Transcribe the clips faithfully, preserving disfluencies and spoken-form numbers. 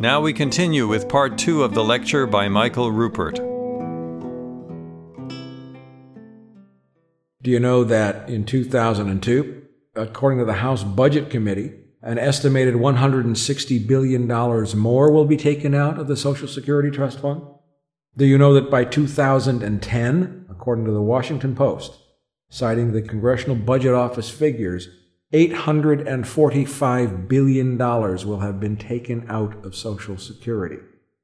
Now we continue with part two of the lecture by Michael Ruppert. Do you know that in two thousand two, according to the House Budget Committee, an estimated one hundred sixty billion dollars more will be taken out of the Social Security Trust Fund? Do you know that by two thousand ten, according to the Washington Post, citing the Congressional Budget Office figures, eight hundred forty-five billion dollars will have been taken out of Social Security?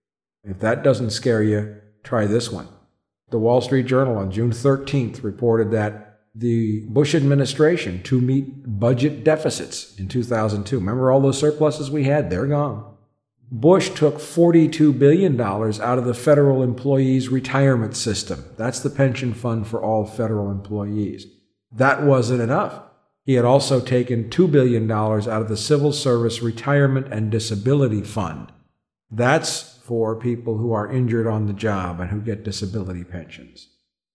If that doesn't scare you, try this one. The Wall Street Journal on June thirteenth reported that the Bush administration, to meet budget deficits in two thousand two, remember all those surpluses we had? They're gone. Bush took forty-two billion dollars out of the federal employees' retirement system. That's the pension fund for all federal employees. That wasn't enough. He had also taken two billion dollars out of the Civil Service Retirement and Disability Fund. That's for people who are injured on the job and who get disability pensions.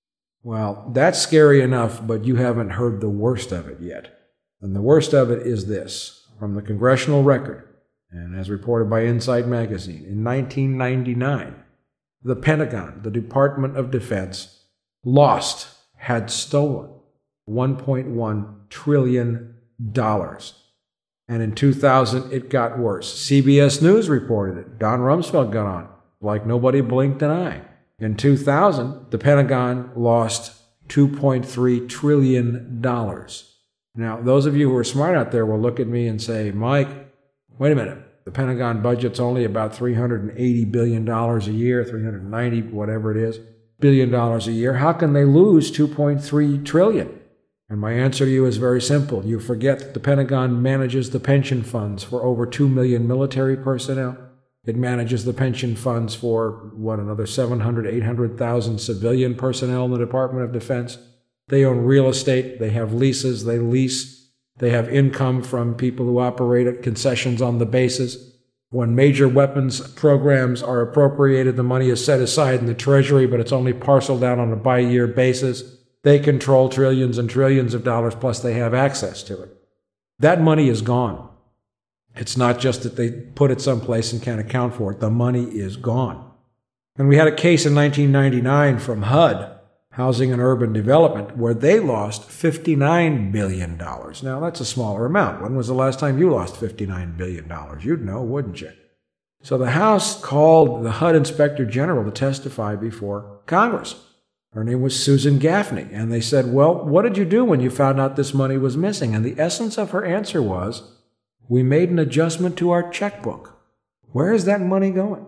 Well, that's scary enough, but you haven't heard the worst of it yet. And the worst of it is this, from the Congressional Record, and as reported by Insight Magazine, in nineteen ninety-nine, the Pentagon, the Department of Defense, lost, had stolen one point one trillion dollars. And in two thousand, it got worse. C B S News reported it. Don Rumsfeld got on, like nobody blinked an eye. In two thousand, the Pentagon lost two point three trillion dollars. Now, those of you who are smart out there will look at me and say, Mike, wait a minute. The Pentagon budget's only about three hundred eighty billion dollars a year, three hundred ninety, whatever it is, billion dollars a year. How can they lose two point three trillion dollars? And my answer to you is very simple. You forget that the Pentagon manages the pension funds for over two million military personnel. It manages the pension funds for, what, another seven hundred, eight hundred thousand civilian personnel in the Department of Defense. They own real estate. They have leases. They lease. They have income from people who operate at concessions on the bases. When major weapons programs are appropriated, the money is set aside in the Treasury, but it's only parceled out on a by-year basis. They control trillions and trillions of dollars, plus they have access to it. That money is gone. It's not just that they put it someplace and can't account for it. The money is gone. And we had a case in nineteen ninety-nine from H U D, Housing and Urban Development, where they lost fifty-nine billion dollars. Now, that's a smaller amount. When was the last time you lost fifty-nine billion dollars? You'd know, wouldn't you? So the House called the H U D Inspector General to testify before Congress. Her name was Susan Gaffney. And they said, well, what did you do when you found out this money was missing? And the essence of her answer was, we made an adjustment to our checkbook. Where is that money going?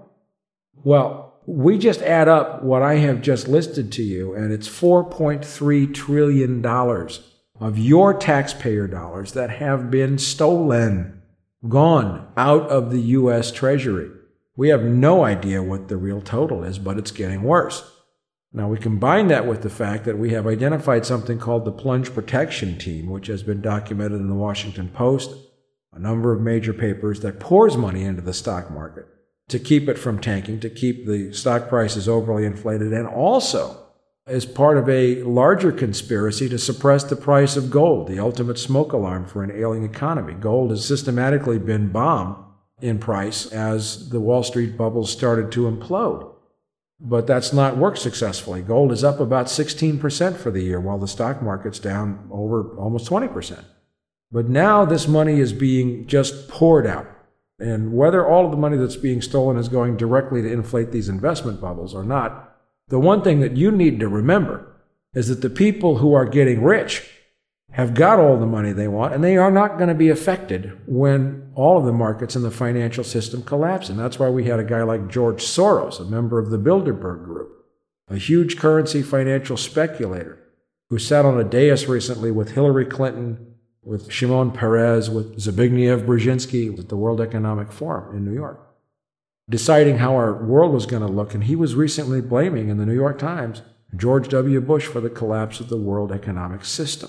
Well, we just add up what I have just listed to you, and it's four point three trillion dollars of your taxpayer dollars that have been stolen, gone out of the U S Treasury. We have no idea what the real total is, but it's getting worse. Now, we combine that with the fact that we have identified something called the Plunge Protection Team, which has been documented in the Washington Post, a number of major papers, that pours money into the stock market to keep it from tanking, to keep the stock prices overly inflated, and also as part of a larger conspiracy to suppress the price of gold, the ultimate smoke alarm for an ailing economy. Gold has systematically been bombed in price as the Wall Street bubble started to implode. But that's not worked successfully. Gold is up about sixteen percent for the year, while the stock market's down over almost twenty percent. But now this money is being just poured out. And whether all of the money that's being stolen is going directly to inflate these investment bubbles or not, the one thing that you need to remember is that the people who are getting rich have got all the money they want, and they are not going to be affected when all of the markets in the financial system collapse. And that's why we had a guy like George Soros, a member of the Bilderberg Group, a huge currency financial speculator who sat on a dais recently with Hillary Clinton, with Shimon Peres, with Zbigniew Brzezinski at the World Economic Forum in New York, deciding how our world was going to look. And he was recently blaming, in the New York Times, George W. Bush for the collapse of the world economic system.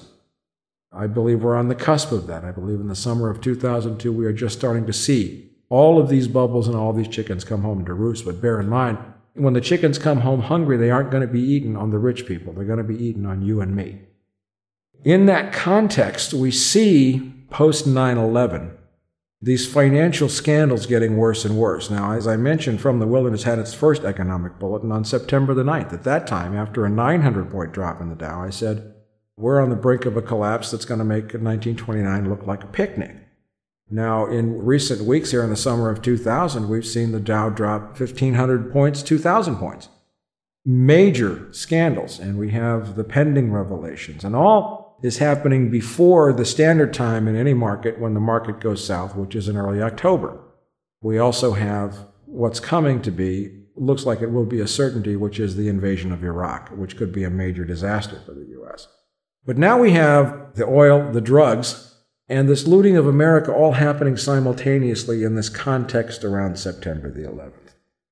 I believe we're on the cusp of that. I believe in the summer of two thousand two, we are just starting to see all of these bubbles and all of these chickens come home to roost. But bear in mind, when the chickens come home hungry, they aren't going to be eaten on the rich people. They're going to be eaten on you and me. In that context, we see post nine eleven these financial scandals getting worse and worse. Now, as I mentioned, From the Wilderness had its first economic bulletin on September the ninth. At that time, after a nine hundred point drop in the Dow, I said, we're on the brink of a collapse that's going to make nineteen twenty-nine look like a picnic. Now, in recent weeks here in the summer of two thousand, we've seen the Dow drop fifteen hundred points, two thousand points. Major scandals, and we have the pending revelations, and all is happening before the standard time in any market when the market goes south, which is in early October. We also have what's coming to be, looks like it will be a certainty, which is the invasion of Iraq, which could be a major disaster for the U S. But now we have the oil, the drugs, and this looting of America all happening simultaneously in this context around September the eleventh.